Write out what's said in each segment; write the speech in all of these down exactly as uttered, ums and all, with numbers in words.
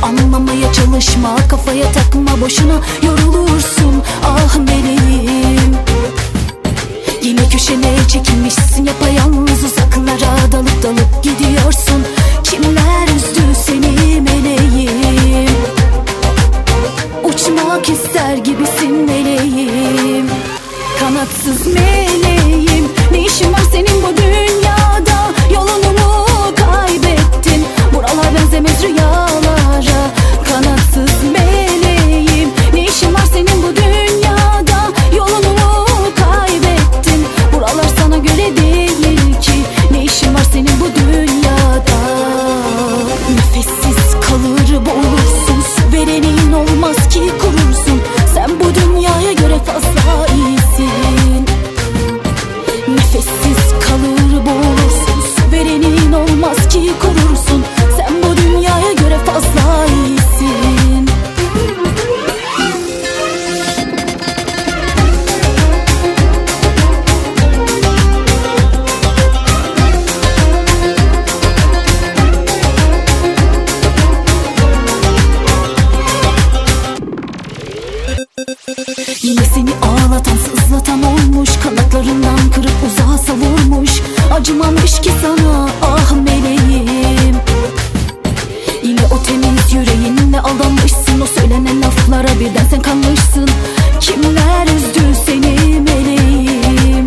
Anlamaya çalışma, kafaya takma, boşuna yorulursun ah meleğim. Yine köşene çekilmişsin, yapayalnız uzaklara dalıp dalıp gidiyorsun. Kimler üzdü seni meleğim? Uçmak ister gibisin meleğim. Kanatsız meleğim, ne işin var senin bu dünyada? Yolunu mu kaybettin? Buralar benzemez rüyalara. Kanatsız meleğim, ne işin var senin bu dünyada? Yolunu mu kaybettin? Buralar sana göre değil ki. Ne işin var senin bu dünyada? Nefessiz kalır boğulursun, su verenin olmaz ki kurursun. Sen bu dünyaya göre fazla iyisin. Nefessiz kalır boğulursun, su verenin olmaz ki kurursun. Sen bu dünyaya göre fazla iyisin. Yine seni ağlatan, sızlatan olmuş, kanatlarından kırıp uzağa savurmuş. Acımamış ki sana ah meleğim. Yine o temiz yüreğinle aldanmışsın, o söylenen laflara birden sen kanmışsın. Kimler üzdü seni meleğim?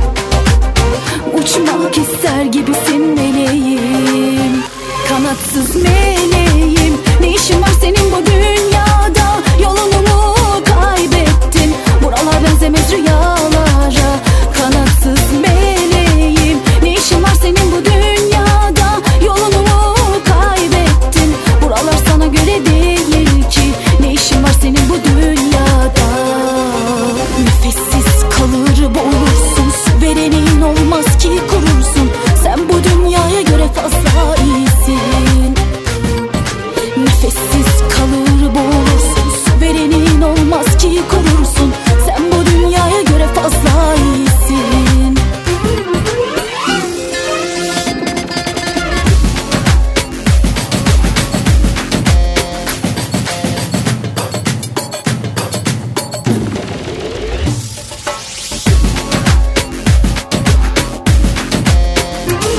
Uçmak ister gibisin meleğim. Kanatsız meleğim, ne işin var senin bu dünyada? Yolunu mu kaybettin? Buralar benzemez rüyalara. Kanatsız meleğim, ne işin var senin bu dünyada? Yolunu mu kaybettin? Buralar sana göre değil ki. Ne işin var senin bu dünyada? Nefessiz kalır boğulursun, su verenin olmaz ki kurursun. Sen bu dünyaya göre fazla iyisin. Nefessiz kalır boğulursun, su verenin olmaz ki kurursun. Sen bu dünyaya göre fazla iyisin.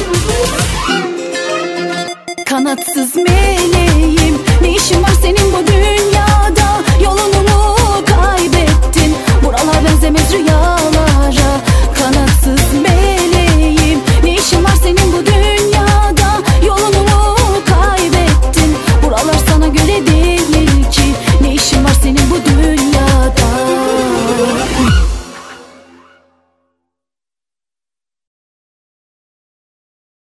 Kanatsız meleğim, ne işin var senin bu